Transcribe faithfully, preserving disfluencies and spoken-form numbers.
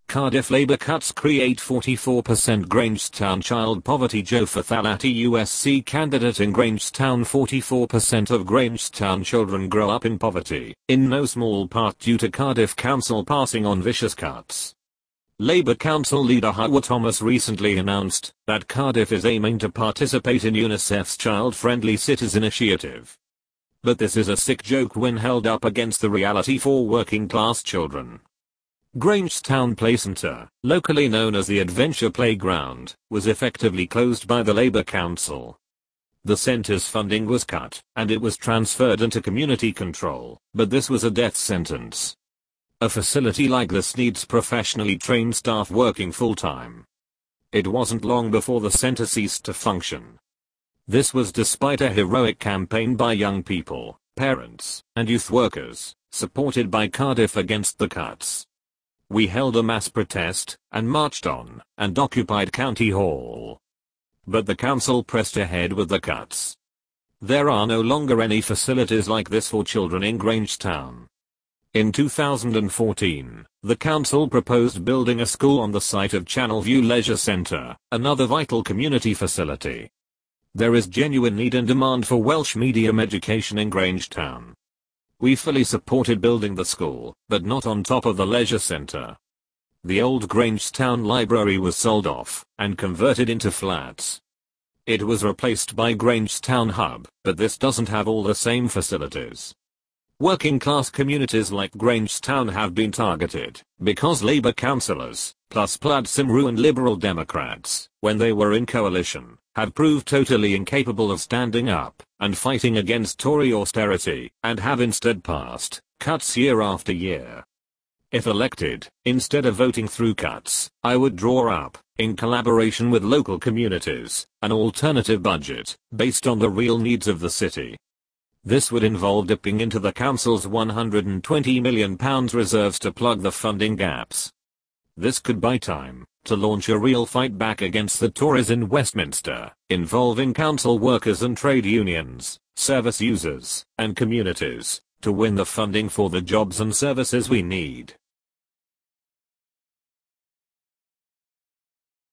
Cardiff Labour cuts create forty-four percent Grangetown child poverty. Joe Fathalati, U S C candidate in Grangetown. forty-four percent of Grangetown children grow up in poverty, in no small part due to Cardiff Council passing on vicious cuts. Labour Council leader Hywel Thomas recently announced that Cardiff is aiming to participate in UNICEF's Child-Friendly Cities initiative. But this is a sick joke when held up against the reality for working-class children. Grangetown Play Centre, locally known as the Adventure Playground, was effectively closed by the Labour Council. The centre's funding was cut, and it was transferred into community control, but this was a death sentence. A facility like this needs professionally trained staff working full-time. It wasn't long before the centre ceased to function. This was despite a heroic campaign by young people, parents, and youth workers, supported by Cardiff against the cuts. We held a mass protest, and marched on, and occupied County Hall. But the council pressed ahead with the cuts. There are no longer any facilities like this for children in Grangetown. In two thousand fourteen, the council proposed building a school on the site of Channelview Leisure Centre, another vital community facility. There is genuine need and demand for Welsh medium education in Grangetown. We fully supported building the school, but not on top of the leisure centre. The old Grangetown library was sold off, and converted into flats. It was replaced by Grangetown Hub, but this doesn't have all the same facilities. Working class communities like Grangetown have been targeted, because Labour councillors, plus Plaid Cymru and Liberal Democrats, when they were in coalition, have proved totally incapable of standing up and fighting against Tory austerity, and have instead passed cuts year after year. If elected, instead of voting through cuts, I would draw up, in collaboration with local communities, an alternative budget, based on the real needs of the city. This would involve dipping into the council's one hundred twenty million pounds reserves to plug the funding gaps. This could buy time to launch a real fight back against the Tories in Westminster, involving council workers and trade unions, service users, and communities, to win the funding for the jobs and services we need.